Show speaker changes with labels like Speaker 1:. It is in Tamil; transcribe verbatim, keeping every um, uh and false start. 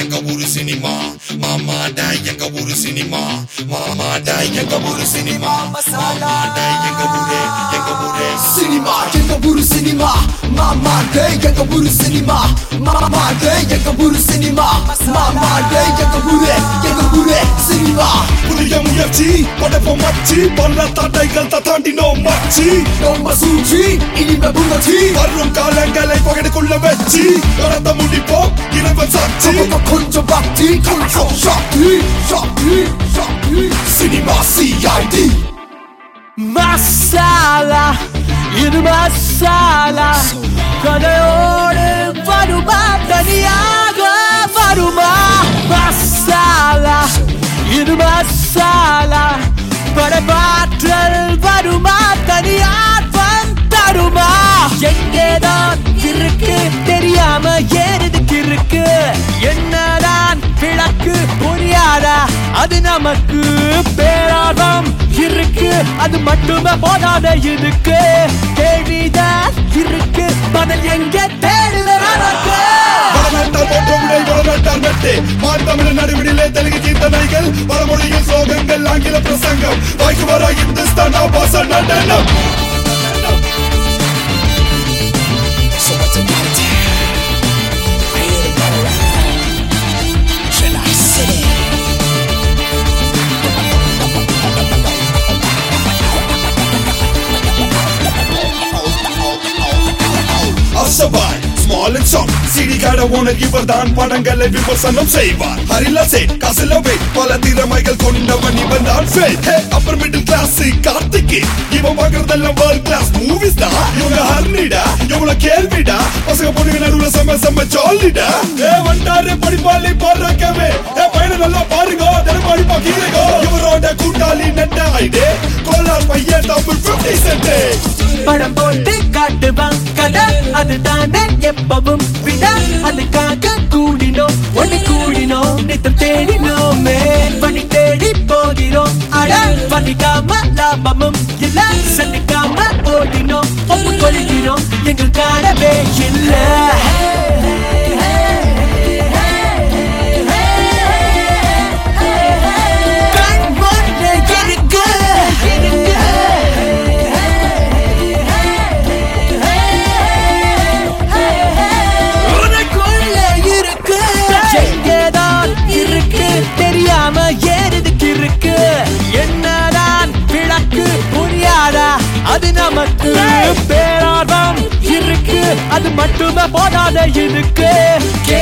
Speaker 1: எங்க ஊரு சினிமா மாமாடா எங்க ஊரு சினிமா மாமாடா எங்க ஊரு சினிமா மாமாடா எங்க ஊரே எங்க ஊரே
Speaker 2: சினிமா எங்க ஊரு சினிமா மாமாடா எங்க ஊரு சினிமா மாமாடா எங்க ஊரு சினிமா மாமாடா எங்க ஊரே எங்க ஊரே சினிமா
Speaker 3: புதிய முயற்சி படைப்போம் மச்சி பல தடைகள் தாண்டினோம் மச்சி
Speaker 2: நம்ம சூழ்ச்சி இனிமே புகழ்ச்சி
Speaker 3: வரும் காலங்களை பகடுக்குள்ள வச்சு நடந்த முடிப்போம் இறைவன் சாட்சி
Speaker 2: கொஞ்சம் பக்தி கொஞ்சம் சக்தி சக்தி சக்தி சினிமா சிஐடி
Speaker 4: மசாலா இது மசாலா கதையோடு வருமா தனியாக வருமா மசாலா இது மசாலா படைப்பாற்றல் வருமா தனியார் தருமா எங்கேதான் இருக்கு தெரியாம ஏறதுக்கு இருக்கு என்னதான் விளக்கு புரியாதா அது நமக்கு பேராதம் இருக்கு அது மட்டுமே போதாத இதுக்கு கேள்விதான் இருக்கு பதில் எங்க தேடுதற்கு
Speaker 3: நடுவிடிலே தெலுங்கு கீர்த்தனைகள் வடமொழியில் சோகங்கள் ஆங்கில பிரசங்கம் வாய்க்கு வர இந்துஸ்தான் பாச நடனம் Small and soft, C D கடை ஓனர் இவர் தான் படங்களை விமர்சனம் செய்வார். ஹரிலா சேட் காசில வெயிட் பல திறமைகள் கொண்டவன் இவன் தான் ஃபேட். அப்பர் மிடில் கிளாஸ் கார்த்திக் இவன் பார்க்கறதெல்லாம் வேர்ல்ட் கிளாஸ் மூவிஸ் தான். இவங்க ஹர்னிடா இவங்கள கேள்விடா பசங்க பொண்ணுங்க நடுவுல செம்ம செம்ம ஜாலிடா. ஏ வண்டாரு படிப்பாளி பாடுறக்கவே ஏ பையனை நல்லா பாருங்க தினம் படிப்பா கீழே இவரோட கூட்டாளி நெட்ட ஐடே கோலார் பையன் டபுள் ஃபிஃப்டி சென்ட்
Speaker 4: படம் போட்டு காட்டுவான் கதை அதுதானே எப்பவும் விட அதுக்காக கூடினோம் ஒண்ணு கூடினோம் நித்தம் தேடினோமே பணி தேடி போகிறோம் அட பண்ணிக்காம லாபமும் இல்ல சந்திக்காம ஓடினோம் ஒப்பு கொள்கிறோம் எங்கள் காணவே இல்லை தெரியாம ஏறதுக்கு இருக்கு என்னதான் விளக்கு புரியாதா அது நமக்கு பேரார்வம் இருக்கு அது மட்டுமே போதாத இருக்கு